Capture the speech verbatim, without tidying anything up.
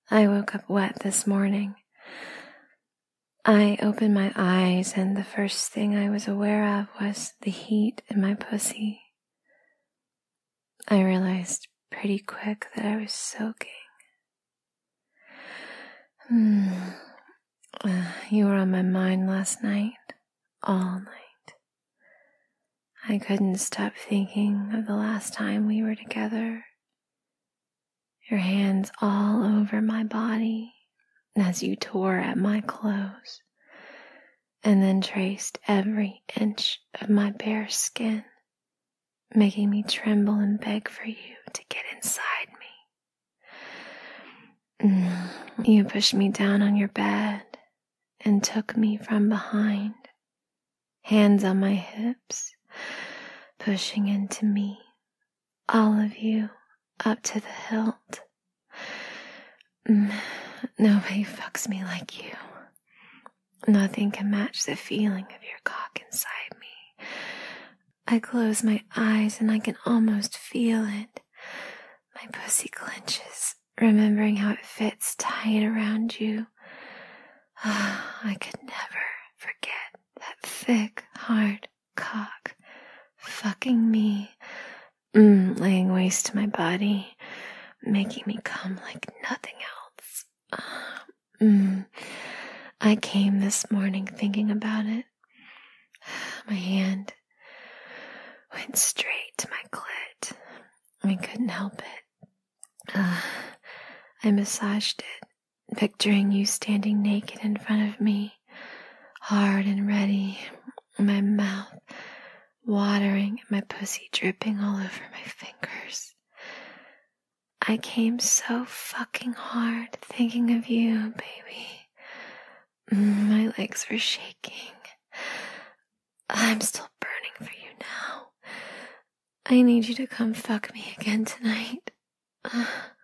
I woke up wet this morning. I opened my eyes and the first thing I was aware of was the heat in my pussy. I realized pretty quick that I was soaking. Hmm. Uh, you were on my mind last night, all night. I couldn't stop thinking of the last time we were together. Your hands all over my body as you tore at my clothes and then traced every inch of my bare skin, making me tremble and beg for you to get inside me. You pushed me down on your bed and took me from behind, hands on my hips, pushing into me, all of you up to the hilt. Nobody fucks me like you. Nothing can match the feeling of your cock inside me. I close my eyes and I can almost feel it. My pussy clenches, remembering how it fits tight around you. I could never forget that thick, hard cock fucking me, mm, laying waste to my body, making me come like nothing else. Mm. I came this morning thinking about it. My hand went straight to my clit. I couldn't help it. Uh, I massaged it, picturing you standing naked in front of me, hard and ready, my mouth watering, my pussy dripping all over my fingers. I came so fucking hard thinking of you, baby. My legs were shaking. I'm still burning for you now. I need you to come fuck me again tonight.